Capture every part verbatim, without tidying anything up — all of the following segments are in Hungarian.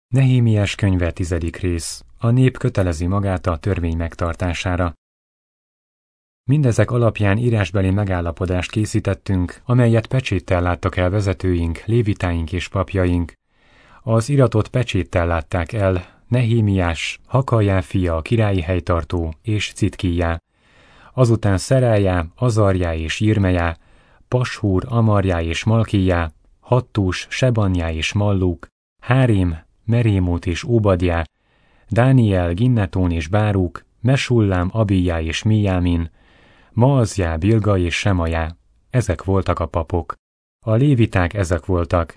Nehémiás könyve tizedik rész. A nép kötelezi magát a törvény megtartására. Mindezek alapján írásbeli megállapodást készítettünk, amelyet pecséttel láttak el vezetőink, lévitáink és papjaink. Az iratot pecséttel látták el Nehémiás, Hakajá fia, a királyi helytartó és Citkijá. Azután Szerájá, Azarjá és Jirmejá, Pashúr, Amarjá és Malkijá, Hattus, Sebanjá és Malluk, Hárém, Merémót és Óbadjá, Dániel, Ginnetón és Báruk, Mesullám, Abijá és Mijámin, Maazjá, Bilga és Semajá. Ezek voltak a papok. A léviták ezek voltak: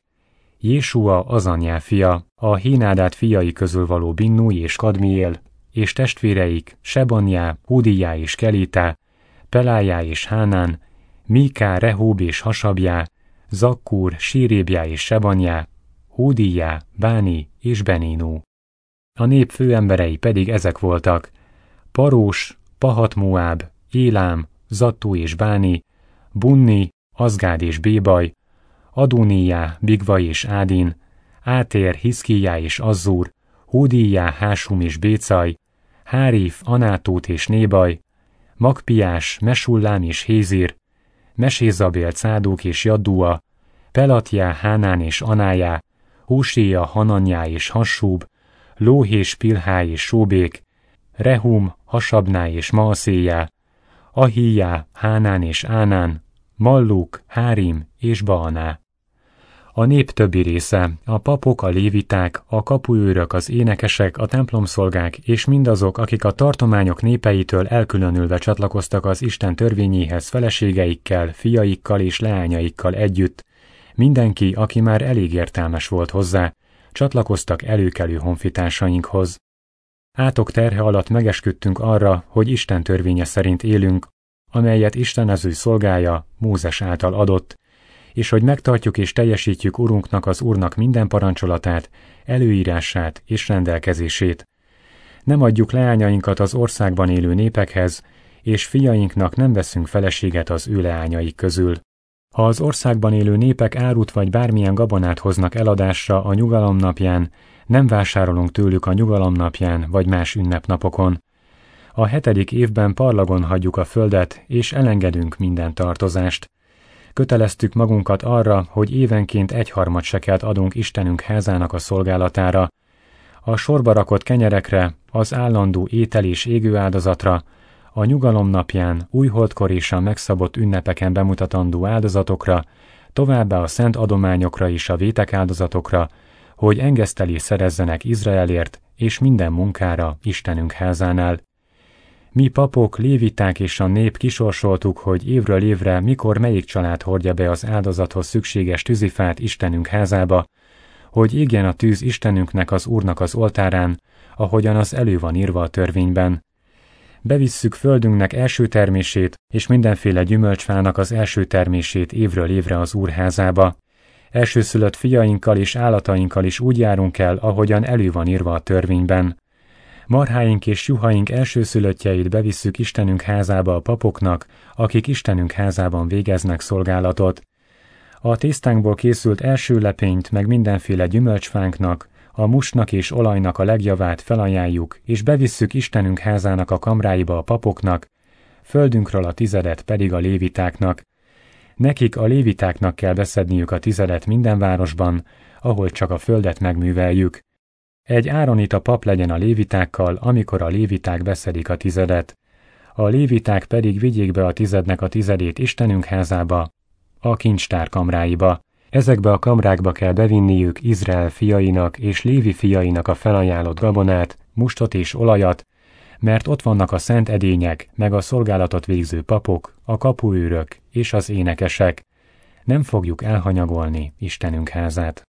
Jésua, Azanyá fia, a Hénádát fiai közül való Binnúj és Kadmiél, és testvéreik Sebanjá, Húdijá és Kelitá, Pelájá és Hánán, Míká, Rehób és Hasabjá, Zakkur, Sírébjá és Sebanjá, Húdijá, Báni és Benínú. A nép főemberei pedig ezek voltak: Parós, Pahat-Moáb, Élám, Zattú és Báni, Bunni, Azgád és Bébaj, Adóníjá, Bigvaj és Ádin, Átér, Hiszkijá és Azzúr, Húdijá, Hásum és Bécaj, Hárif, Anátót és Nébaj, Magpiás, Mesullám és Hézir, Mesézabél, Cádók és Jaddúa, Pelatjá, Hánán és Anájá, Húséja, Hananyá és Hassúb, Lóhés, Pilhá és Sóbék, Rehum, Hasabná és Maaszéjá, Ahijá, Hánán és Ánán, Malluk, Hárim és Baaná. A nép többi része, a papok, a léviták, a kapuőrök, az énekesek, a templomszolgák és mindazok, akik a tartományok népeitől elkülönülve csatlakoztak az Isten törvényéhez feleségeikkel, fiaikkal és leányaikkal együtt, mindenki, aki már elég értelmes volt hozzá, csatlakoztak előkelő honfitársainkhoz. Átok terhe alatt megesküdtünk arra, hogy Isten törvénye szerint élünk, amelyet Isten az ő szolgája, Mózes által adott, és hogy megtartjuk és teljesítjük Urunknak, az Úrnak minden parancsolatát, előírását és rendelkezését. Nem adjuk leányainkat az országban élő népekhez, és fiainknak nem veszünk feleséget az ő leányaik közül. Ha az országban élő népek árut vagy bármilyen gabonát hoznak eladásra a nyugalom napján, nem vásárolunk tőlük a nyugalom napján vagy más ünnepnapokon. A hetedik évben parlagon hagyjuk a földet, és elengedünk minden tartozást. Köteleztük magunkat arra, hogy évenként egyharmad sekelt adunk Istenünk házának a szolgálatára, a sorba rakott kenyerekre, az állandó étel és égő áldozatra, a nyugalom napján, újholdkor és a megszabott ünnepeken bemutatandó áldozatokra, továbbá a szent adományokra és a vétek áldozatokra, hogy engesztelést szerezzenek Izraelért és minden munkára Istenünk házánál. Mi papok, léviták és a nép kisorsoltuk, hogy évről évre mikor melyik család hordja be az áldozathoz szükséges tűzifát Istenünk házába, hogy égjen a tűz Istenünknek, az Úrnak az oltárán, ahogyan az elő van írva a törvényben. Bevisszük földünknek első termését, és mindenféle gyümölcsfának az első termését évről évre az Úr házába. Elsőszülött fiainkkal és állatainkkal is úgy járunk el, ahogyan elő van írva a törvényben. Marháink és juhaink elsőszülöttjeit bevisszük Istenünk házába a papoknak, akik Istenünk házában végeznek szolgálatot. A tésztánkból készült első lepényt meg mindenféle gyümölcsfánknak, a musnak és olajnak a legjavát felajánljuk, és bevisszük Istenünk házának a kamráiba a papoknak, földünkről a tizedet pedig a lévitáknak. Nekik, a lévitáknak kell beszedniük a tizedet minden városban, ahol csak a földet megműveljük. Egy áronita pap legyen a lévitákkal, amikor a léviták beszedik a tizedet. A léviták pedig vigyék be a tizednek a tizedét Istenünk házába, a kincstár kamráiba. Ezekbe a kamrákba kell bevinniük Izrael fiainak és Lévi fiainak a felajánlott gabonát, mustot és olajat, mert ott vannak a szent edények, meg a szolgálatot végző papok, a kapuőrök és az énekesek. Nem fogjuk elhanyagolni Istenünk házát.